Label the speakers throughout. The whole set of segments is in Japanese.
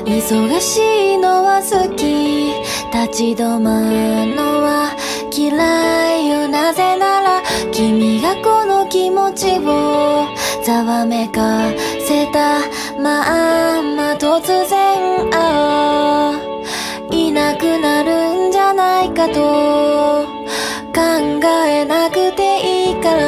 Speaker 1: 忙しいのは好き、立ち止まるのは嫌いよ。なぜなら君がこの気持ちをざわめかせたまんま突然いなくなるんじゃないかと考えなくていいから。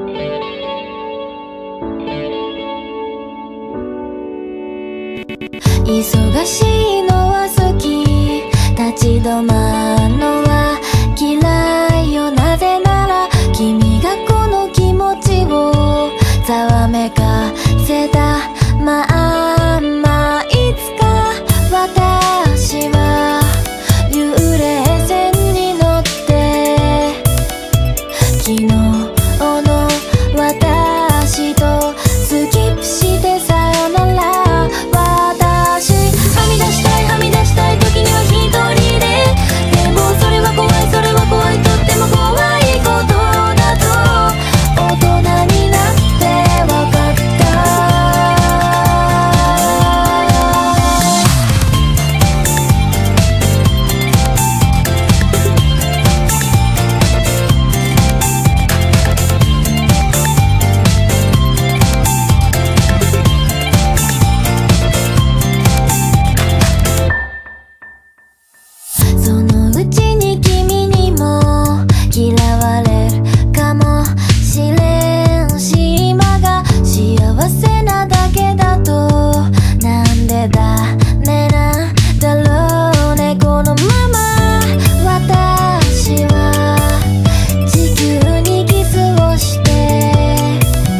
Speaker 1: 忙しいのは好き、立ち止まるのは嫌いよ。なぜなら君がこの気持ちをざわめかせたまんま。いつか私は幽霊船に乗って昨日の私とスキップしてさよなら。はみ出したい時には一人で、でもそれは怖い、とっても怖いことだと大人になってわかった。そのうちに君にも嫌われるかもしれんし、今が幸せなだけだとなんでだねなんだろうね。このまま私は地球にキスをして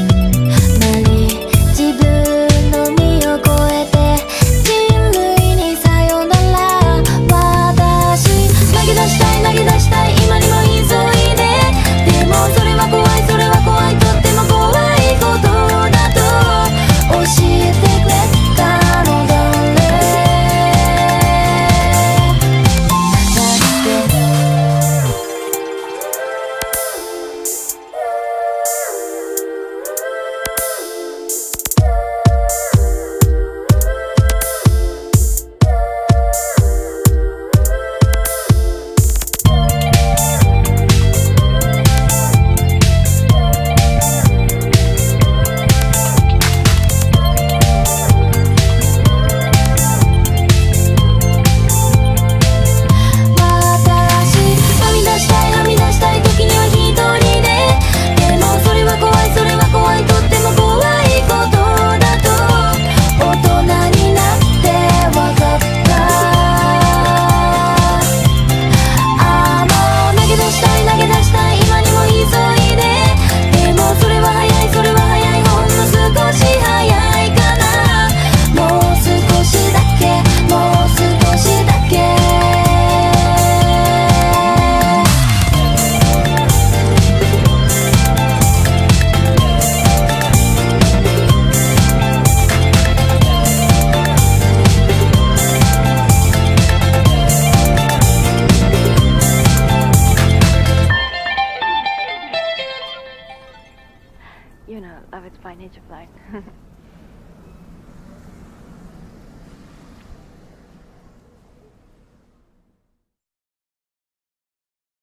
Speaker 1: 自分の身を超えて人類にさよなら。投げ出したい今にも急いで、でもそれは怖い、とっても怖いことだと教えてくれたのだ
Speaker 2: You know, love is by nature blind.